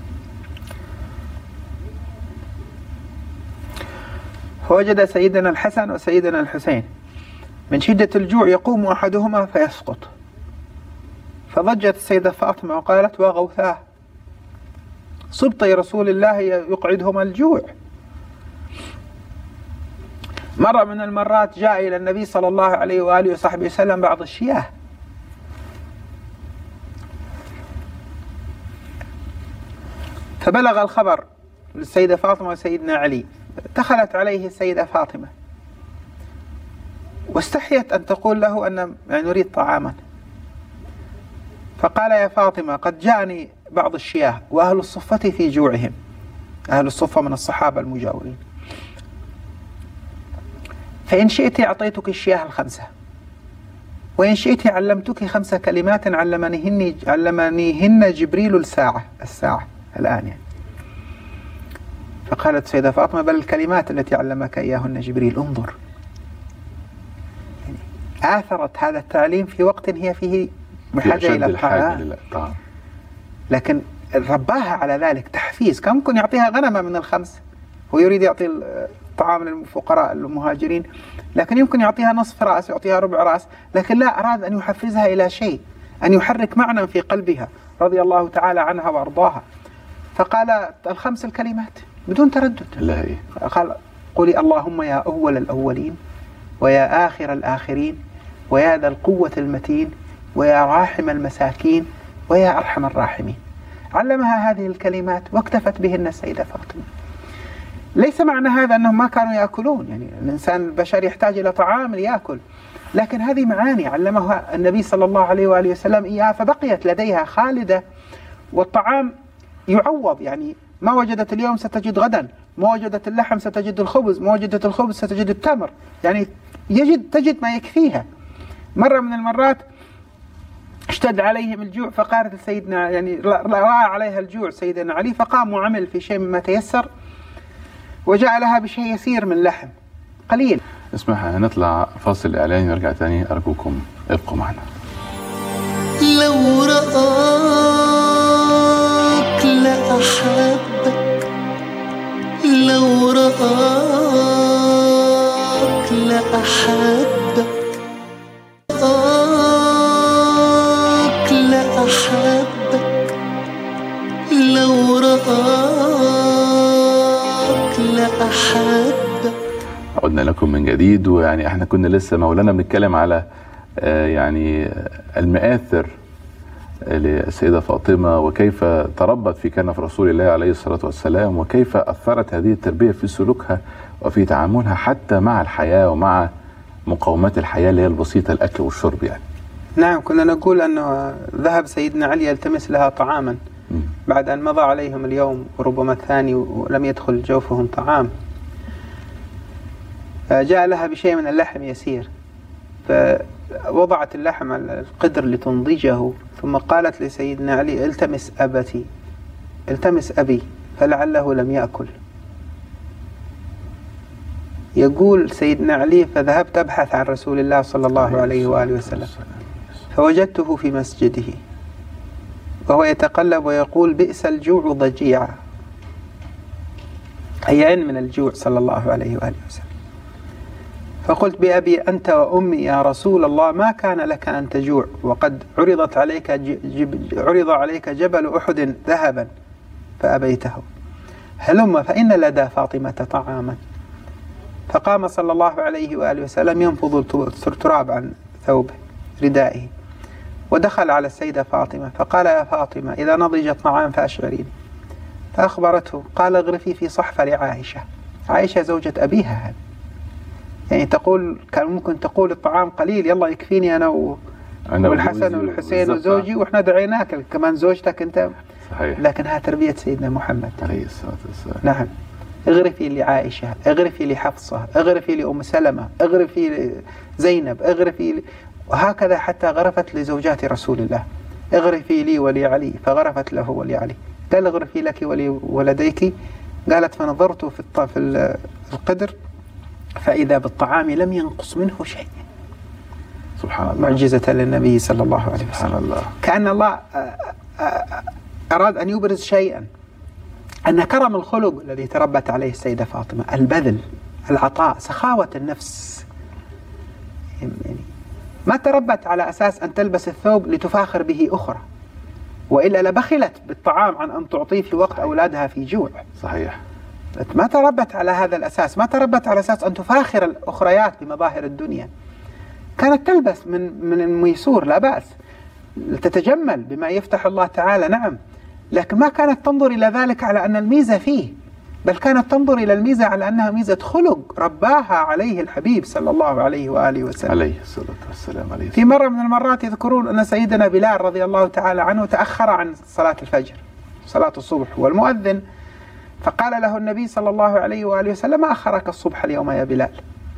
فوجد سيدنا الحسن وسيدنا الحسين من شدة الجوع يقوم أحدهما فيسقط، فضجت السيدة فاطمة وقالت: وغوثاه، سبطي رسول الله يقعدهما الجوع. مرة من المرات جاء إلى النبي صلى الله عليه وآله وصحبه وسلم بعض الشياه، فبلغ الخبر للسيدة فاطمة وسيدنا علي. دخلت عليه السيدة فاطمة واستحيت أن تقول له أن نريد طعاما، فقال: يا فاطمة قد جاءني بعض الشياه وأهل الصفة في جوعهم، أهل الصفة من الصحابة المجاورين، فإن شئت أعطيتك الشياه الخمسة، وإن شئت علمتك خمس كلمات علمنيهن علمنيهن جبريل الساعة الساعة الآن يعني. فقالت سيدة فاطمة: بل الكلمات التي علمك إياهن جبريل، انظر. يعني آثرت هذا التعليم في وقت هي فيه بحاجة إلى الطعام، لكن رباها على ذلك تحفيز. كان ممكن يعطيها غنمة من الخمس، هو يريد يعطي الطعام للفقراء المهاجرين، لكن يمكن يعطيها نصف رأس، يعطيها ربع رأس، لكن لا، أراد أن يحفزها إلى شيء، أن يحرك معنى في قلبها رضي الله تعالى عنها وأرضاها. فقال: الخمس الكلمات بدون تردد. لا إيه؟ قال: قولي اللهم يا أول الأولين ويا آخر الآخرين ويا ذا القوة المتين ويا راحم المساكين ويا أرحم الراحمين. علمها هذه الكلمات واكتفت بهن السيدة فاطمة. ليس معنى هذا أنهم ما كانوا يأكلون، يعني الإنسان البشري يحتاج إلى طعام ليأكل، لكن هذه معاني علمها النبي صلى الله عليه وآله وسلم إياها، فبقيت لديها خالدة. والطعام يعوض، يعني ما وجدت اليوم ستجد غدا، ما وجدت اللحم ستجد الخبز، ما وجدت الخبز ستجد التمر، يعني يجد تجد ما يكفيها. مرة من المرات اشتد عليهم الجوع، فقالت سيدنا يعني رأى عليها الجوع سيدنا علي، فقام وعمل في شيء مما تيسر وجاء لها بشيء يسير من لحم قليل. اسمح نطلع فاصل إعلاني ونرجع تاني، أرجوكم ابقوا معنا. لو رآك لأحبك، لو رآك لأحبك، رآك لأحبك. أحبك لو رآك لأحبك. عدنا لكم من جديد، ويعني احنا كنا لسه مولانا بنتكلم على آه يعني المآثر للسيدة فاطمة، وكيف تربت في كنف رسول الله عليه الصلاة والسلام، وكيف أثرت هذه التربية في سلوكها وفي تعاملها حتى مع الحياة ومع مقومات الحياة اللي هي البسيطة، الأكل والشرب يعني. نعم، كنا نقول أنه ذهب سيدنا علي يلتمس لها طعاما م. بعد أن مضى عليهم اليوم وربما الثاني ولم يدخل جوفهم طعام، جاء لها بشيء من اللحم يسير، فوضعت اللحم على القدر لتنضجه، ثم قالت لسيدنا علي التمس أبتي، التمس أبي فلعله لم يأكل. يقول سيدنا علي فذهبت أبحث عن رسول الله صلى الله عليه وآله وسلم فوجدته في مسجده وهو يتقلب ويقول بئس الجوع ضجيعا، أي عين من الجوع صلى الله عليه وآله وسلم. فقلت بأبي أنت وأمي يا رسول الله ما كان لك أن تجوع وقد عرضت عليك جب عرض عليك جبل أحد ذهبا فأبيته، هلم فإن لدى فاطمة طعاما. فقام صلى الله عليه وآله وسلم ينفض التراب عن ثوبه ردائه ودخل على السيدة فاطمة فقال يا فاطمة إذا نضج الطعام فأشعريني، فأخبرته قال اغرفي في صحفة لعائشة، عائشة زوجة أبيها هذا، يعني تقول كان ممكن تقول الطعام قليل يلا يكفيني أنا و... والحسن والحسين وزوجي وإحنا دعيناك كمان زوجتك أنت. صحيح. لكنها تربية سيدنا محمد عليه الصلاة والسلام. نعم، اغرفي لعائشة، اغرفي لحفصة، اغرفي لأم سلمة، اغرفي لزينب، اغرفي ل... وهكذا حتى غرفت لزوجات رسول الله، اغرفي لي ولعلي، فغرفت له ولعلي. قال اغرفي لك ولولديك، قالت فنظرت في الط... في القدر فإذا بالطعام لم ينقص منه شيء. سبحان الله، معجزة للنبي صلى الله عليه وسلم. سبحان الله. كأن الله أراد أن يبرز شيئا، أن كرم الخلق الذي تربت عليه السيدة فاطمة، البذل، العطاء، سخاوة النفس، يعني ما تربت على أساس أن تلبس الثوب لتفاخر به أخرى، وإلا لبخلت بالطعام عن أن تعطيه في وقت أولادها في جوع. صحيح. ما تربت على هذا الأساس، ما تربت على أساس أن تفاخر الأخريات بمظاهر الدنيا، كانت تلبس من من الميسور لا بأس، تتجمل بما يفتح الله تعالى، نعم، لكن ما كانت تنظر إلى ذلك على أن الميزة فيه، بل كانت تنظر إلى الميزة على أنها ميزة خلق رباها عليه الحبيب صلى الله عليه وآله وسلم عليه الصلاة والسلام. عليه في مرة من المرات يذكرون أن سيدنا بلال رضي الله تعالى عنه تأخر عن صلاة الفجر، صلاة الصبح، والمؤذن، فقال له النبي صلى الله عليه وآله وسلم ما أخرك الصبح اليوم يا بلال؟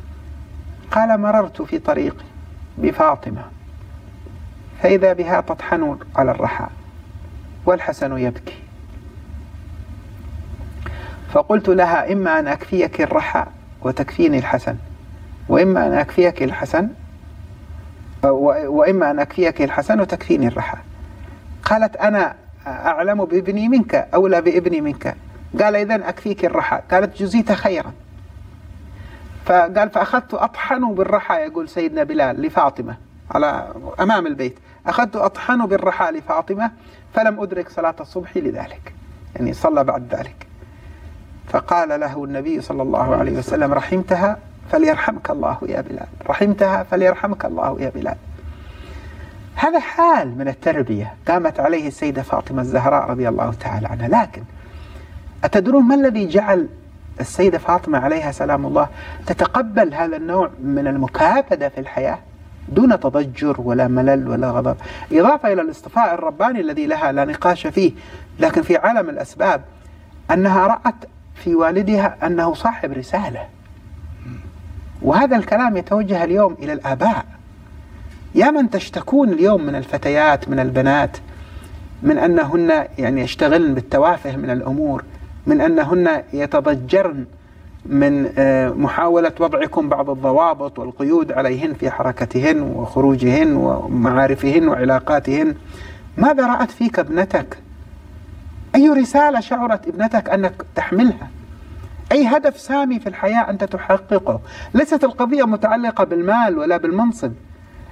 قال مررت في طريقي بفاطمة فإذا بها تطحن على الرحى والحسن يبكي، فقلت لها إما أن أكفيك الرحى وتكفيني الحسن، وإما أن أكفيك الحسن وإما أن أكفيك الحسن وتكفيني الرحى. قالت أنا أعلم بابني منك، أولى بابني منك. قال إذن أكفيك الرحى. قالت جزيت خيرا. فقال فأخذت أطحن بالرحى، يقول سيدنا بلال لفاطمة على أمام البيت، أخذت أطحن بالرحى لفاطمة فلم أدرك صلاة الصبح لذلك، يعني صلى بعد ذلك. فقال له النبي صلى الله عليه وسلم رحمتها فليرحمك الله يا بلال، رحمتها فليرحمك الله يا بلال. هذا حال من التربية قامت عليه السيدة فاطمة الزهراء رضي الله تعالى عنها. لكن أتدرون ما الذي جعل السيدة فاطمة عليها سلام الله تتقبل هذا النوع من المكابدة في الحياة دون تضجر ولا ملل ولا غضب، إضافة إلى الاصطفاء الرباني الذي لها لا نقاش فيه، لكن في عالم الأسباب أنها رأت في والدها أنه صاحب رسالة. وهذا الكلام يتوجه اليوم إلى الآباء، يا من تشتكون اليوم من الفتيات من البنات من أنهن يعني يشتغلن بالتوافه من الأمور، من أنهن يتضجرن من محاولة وضعكم بعض الضوابط والقيود عليهن في حركتهن وخروجهن ومعارفهن وعلاقاتهن. ماذا رأت فيك ابنتك؟ أي رسالة شعرت ابنتك أنك تحملها؟ أي هدف سامي في الحياة أنت تحققه؟ ليست القضية متعلقة بالمال ولا بالمنصب،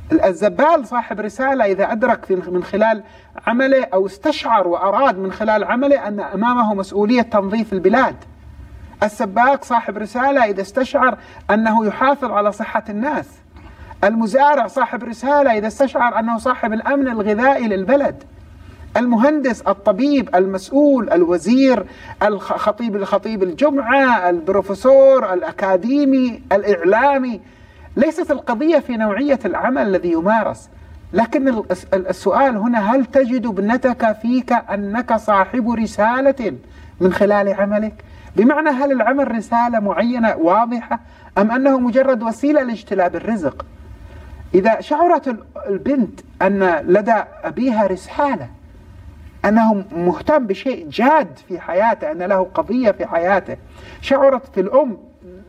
الزبال صاحب رسالة إذا أدرك من خلال عمله أو استشعر وأراد من خلال عمله أن أمامه مسؤولية تنظيف البلاد. السباك صاحب رسالة إذا استشعر أنه يحافظ على صحة الناس. المزارع صاحب رسالة إذا استشعر أنه صاحب الأمن الغذائي للبلد. المهندس، الطبيب، المسؤول، الوزير، الخطيب الخطيب الجمعة، البروفيسور، الأكاديمي، الإعلامي. ليست القضية في نوعية العمل الذي يمارس، لكن السؤال هنا: هل تجد ابنتك فيك أنك صاحب رسالة من خلال عملك؟ بمعنى هل العمل رسالة معينة واضحة أم أنه مجرد وسيلة لاجتلاب الرزق؟ إذا شعرت البنت أن لدى أبيها رسالة، أنه مهتم بشيء جاد في حياته، أن له قضية في حياته، شعرت في الأم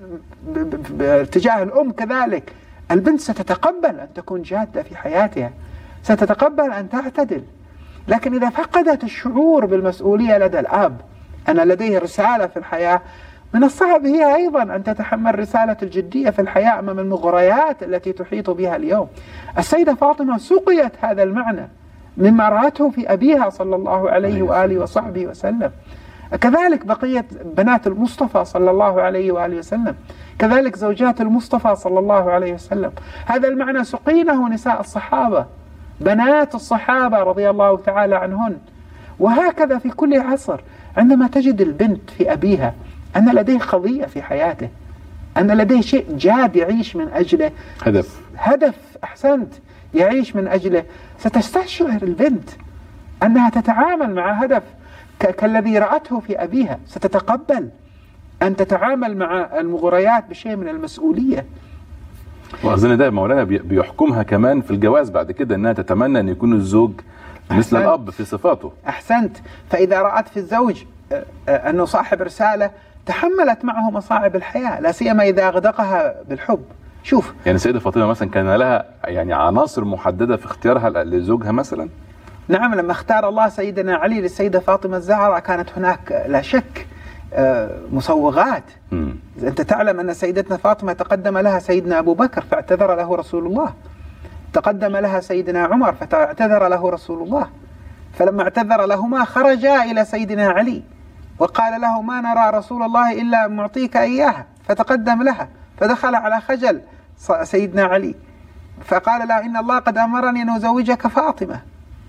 باتجاه الأم كذلك، البنت ستتقبل أن تكون جادة في حياتها، ستتقبل أن تعتدل. لكن إذا فقدت الشعور بالمسؤولية لدى الأب، أن لديه رسالة في الحياة، من الصعب هي أيضا أن تتحمل رسالة الجدية في الحياة أمام المغريات التي تحيط بها اليوم. السيدة فاطمة سقيت هذا المعنى مما رأته في أبيها صلى الله عليه وآله وصحبه وسلم. كذلك بقية بنات المصطفى صلى الله عليه وآله وسلم، كذلك زوجات المصطفى صلى الله عليه وسلم. هذا المعنى سقينه نساء الصحابة، بنات الصحابة رضي الله تعالى عنهن. وهكذا في كل عصر، عندما تجد البنت في أبيها أن لديه قضية في حياته، أن لديه شيء جاد يعيش من أجله، هدف هدف أحسنت يعيش من أجله، ستستشعر البنت أنها تتعامل مع هدف كالذي رأته في أبيها، ستتقبل أن تتعامل مع المغريات بشيء من المسؤولية. وأظن ده مولانا بيحكمها كمان في الجواز بعد كده، أنها تتمنى أن يكون الزوج مثل الأب في صفاته. أحسنت. فإذا رأت في الزوج أنه صاحب رسالة، تحملت معه مصاعب الحياة، لا سيما إذا أغدقها بالحب. شوف يعني السيدة فاطمة مثلا كان لها يعني عناصر محددة في اختيارها لزوجها مثلا. نعم، لما اختار الله سيدنا علي للسيدة فاطمة الزهراء كانت هناك لا شك مسوغات. م. أنت تعلم أن سيدتنا فاطمة تقدم لها سيدنا أبو بكر فاعتذر له رسول الله، تقدم لها سيدنا عمر فاعتذر له رسول الله، فلما اعتذر لهما خرجا إلى سيدنا علي وقال له: ما نرى رسول الله إلا معطيك إياها، فتقدم لها، فدخل على خجل سيدنا علي فقال له: إن الله قد أمرني أن أزوجك فاطمة.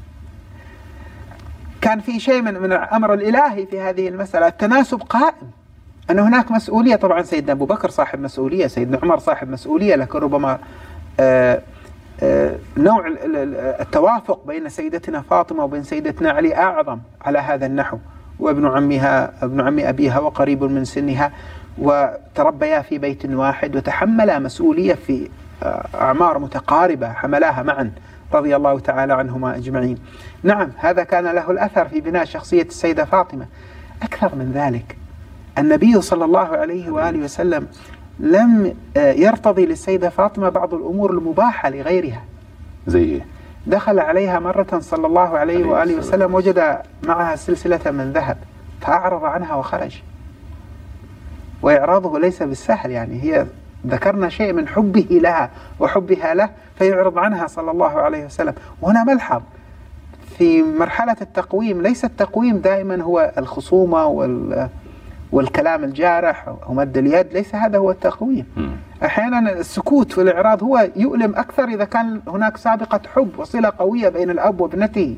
كان في شيء من من الأمر الإلهي في هذه المسألة، التناسب قائم، أن هناك مسؤولية. طبعا سيدنا أبو بكر صاحب مسؤولية، سيدنا عمر صاحب مسؤولية، لكن ربما آآ آآ نوع التوافق بين سيدتنا فاطمة وبين سيدتنا علي أعظم على هذا النحو. وابن عمها ابن عم أبيها وقريب من سنها، وتربيا في بيت واحد، وتحملا مسؤولية في أعمار متقاربة حملاها معا رضي الله تعالى عنهما أجمعين. نعم، هذا كان له الأثر في بناء شخصية السيدة فاطمة. أكثر من ذلك، النبي صلى الله عليه وآله وسلم لم يرتضي للسيدة فاطمة بعض الأمور المباحة لغيرها. زي إيه؟ دخل عليها مرة صلى الله عليه وآله وسلم، وجد معها سلسلة من ذهب فأعرض عنها وخرج. وإعراضه ليس بالسهل، يعني هي ذكرنا شيء من حبه لها وحبها له فيعرض عنها صلى الله عليه وسلم. وهنا ملحظ في مرحلة التقويم، ليس التقويم دائما هو الخصومة وال والكلام الجارح ومد اليد، ليس هذا هو التقويم. أحيانا السكوت والإعراض هو يؤلم أكثر إذا كان هناك سابقة حب وصلة قوية بين الأب وابنته.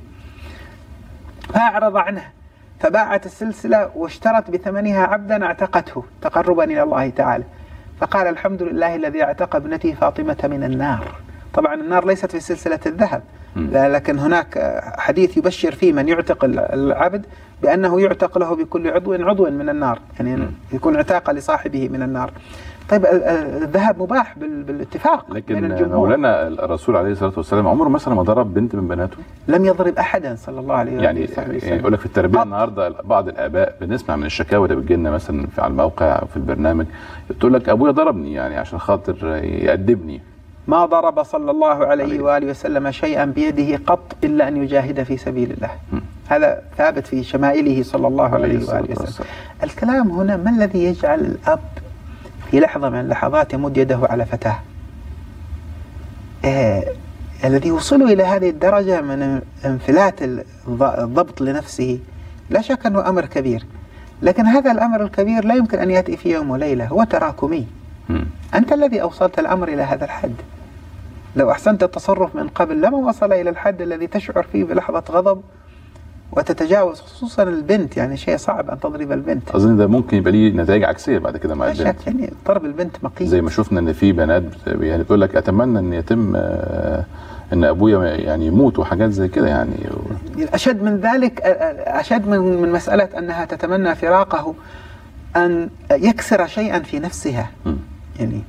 فأعرض عنها فباعت السلسلة واشترت بثمنها عبدا اعتقته تقربا إلى الله تعالى، فقال: الحمد لله الذي اعتق ابنتي فاطمة من النار. طبعا النار ليست في سلسلة الذهب، لكن هناك حديث يبشر فيه من يعتق العبد بأنه يعتق له بكل عضو عضو من النار، يعني يكون عتاق لصاحبه من النار. طيب الذهب مباح بالاتفاق لكن بين الجمهور. مولانا الرسول عليه الصلاة والسلام عمره مثلا ما ضرب بنت من بناته؟ لم يضرب أحدا صلى الله عليه وسلم. يعني يعني يقول لك في التربية النهارده بعض الآباء بنسمع من الشكاوى اللي بتجي لنا مثلا في على الموقع أو في البرنامج، تقول لك أبويا ضربني يعني عشان خاطر يأدبني. ما ضرب صلى الله عليه وآله وسلم شيئا بيده قط إلا أن يجاهد في سبيل الله. م. هذا ثابت في شمائله صلى الله عليه وآله وسلم. الكلام هنا: ما الذي يجعل الأب في لحظة من اللحظات يمد يده على فتاه؟ آه الذي وصلوا إلى هذه الدرجة من انفلات الضبط لنفسه لا شك أنه أمر كبير، لكن هذا الأمر الكبير لا يمكن أن يأتي في يوم وليلة، هو تراكمي. م. أنت الذي أوصلت الأمر إلى هذا الحد. لو أحسنت التصرف من قبل لما وصل إلى الحد الذي تشعر فيه بلحظة غضب وتتجاوز، خصوصا البنت، يعني شيء صعب أن تضرب البنت. أظن ده ممكن يبقى ليه نتائج عكسية بعد كده مع البنت. لا شك، يعني ضرب البنت مقيت. زي ما شفنا إن في بنات يعني بتقول لك أتمنى أن يتم إن أبويا يعني يموت وحاجات زي كده يعني. أشد من ذلك، أشد من من مسألة أنها تتمنى فراقه، أن يكسر شيئا في نفسها. م. يعني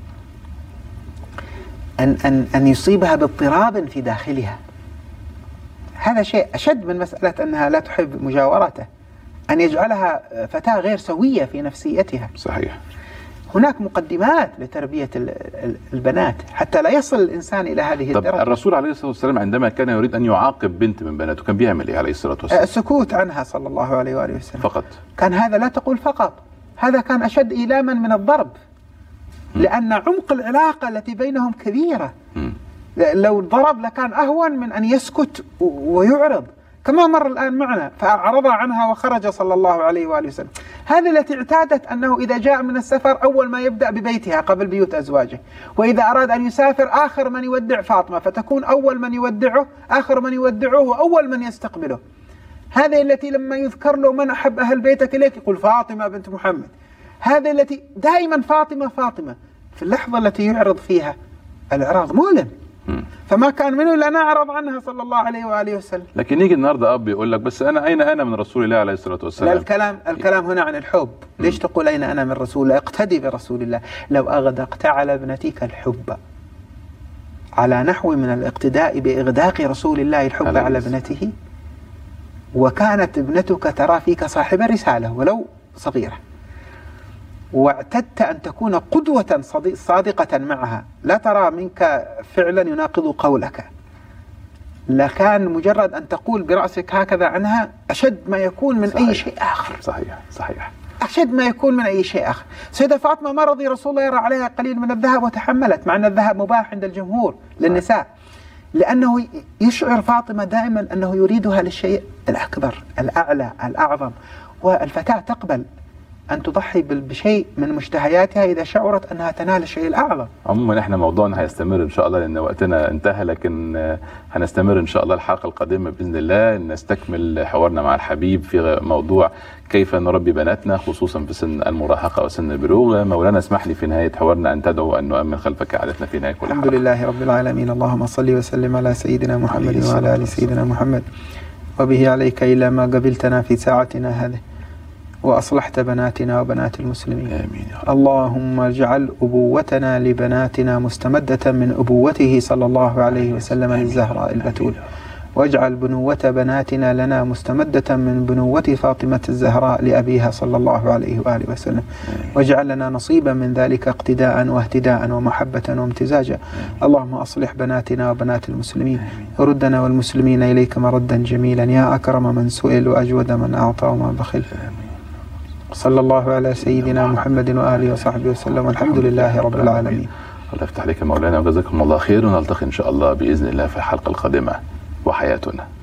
أن أن أن يصيبها باضطراب في داخلها. هذا شيء أشد من مسألة أنها لا تحب مجاورته، أن يجعلها فتاة غير سوية في نفسيتها. صحيح. هناك مقدمات لتربية البنات حتى لا يصل الإنسان إلى هذه الدرجة. طب الرسول عليه الصلاة والسلام عندما كان يريد أن يعاقب بنت من بناته كان بيعمل إيه عليه الصلاة والسلام؟ السكوت عنها صلى الله عليه وآله وسلم فقط. كان هذا، لا تقول فقط، هذا كان أشد إيلاما من الضرب. م. لأن عمق العلاقة التي بينهم كبيرة. م. لو ضرب لكان أهون من أن يسكت ويعرض، كما مر الآن معنا، فأعرض عنها وخرج صلى الله عليه وآله وسلم. هذه التي اعتادت أنه إذا جاء من السفر أول ما يبدأ ببيتها قبل بيوت أزواجه، وإذا أراد أن يسافر آخر من يودع فاطمة، فتكون أول من يودعه آخر من يودعه وأول من يستقبله. هذه التي لما يذكر له من أحب أهل بيتك إليك يقول فاطمة بنت محمد. هذه التي دائما فاطمة فاطمة، في اللحظة التي يعرض فيها الإعراض مؤلم. فما كان منه إلا أن أعرض عنها صلى الله عليه وآله وسلم. لكن يجي النهارده أب يقول لك بس أنا أين أنا من رسول الله عليه الصلاة والسلام؟ لا، الكلام الكلام هنا عن الحب. ليش تقول أين أنا من رسول الله؟ اقتدي برسول الله. لو أغدقت على ابنتك الحب على نحو من الاقتداء بإغداق رسول الله الحب على ابنته، وكانت ابنتك ترى فيك صاحب رسالة ولو صغيرة، واعتدت أن تكون قدوة صادقة معها، لا ترى منك فعلا يناقض قولك، لكان مجرد أن تقول برأسك هكذا عنها أشد ما يكون من صحيح. أي شيء آخر. صحيح صحيح أشد ما يكون من أي شيء آخر. سيدة فاطمة ما رضي رسول الله يرى عليها قليل من الذهب وتحملت، مع أن الذهب مباح عند الجمهور للنساء، لأنه يشعر فاطمة دائما أنه يريدها للشيء الأكبر الأعلى الأعظم، والفتاة تقبل أن تضحي بشيء من مشتهياتها إذا شعرت أنها تنال الشيء الأعظم. عموما إحنا موضوعنا هيستمر إن شاء الله لأن وقتنا انتهى، لكن هنستمر إن شاء الله الحلقة القادمة بإذن الله نستكمل حوارنا مع الحبيب في موضوع كيف نربي بناتنا خصوصا في سن المراهقة وسن البلوغ. مولانا اسمح لي في نهاية حوارنا أن تدعو أن نؤمن خلفك عادتنا في نهاية كل حلقة. الحمد لله رب العالمين، اللهم صل وسلم على سيدنا محمد وعلى آل سيدنا محمد، وبه عليك إلى ما قبلتنا في ساعتنا هذه وأصلحت بناتنا وبنات المسلمين. آمين يا رب. اللهم اجعل أبوتنا لبناتنا مستمدة من أبوته صلى الله عليه وسلم للزهراء البتول، واجعل بنوة بناتنا لنا مستمدة من بنوة فاطمة الزهراء لأبيها صلى الله عليه وآله وسلم، واجعل لنا نصيبا من ذلك اقتداء واهتداء ومحبة وامتزاجا. اللهم أصلح بناتنا وبنات المسلمين، وردنا والمسلمين إليك مردا جميلا يا أكرم من سئل وأجود من أعطى ومن بخل. صلى الله على سيدنا محمد وآله وصحبه وسلم، والحمد لله رب العالمين. الله يفتح عليك مولانا وجزاكم الله خير، ونلتقي إن شاء الله بإذن الله في الحلقة القادمة وحياتنا.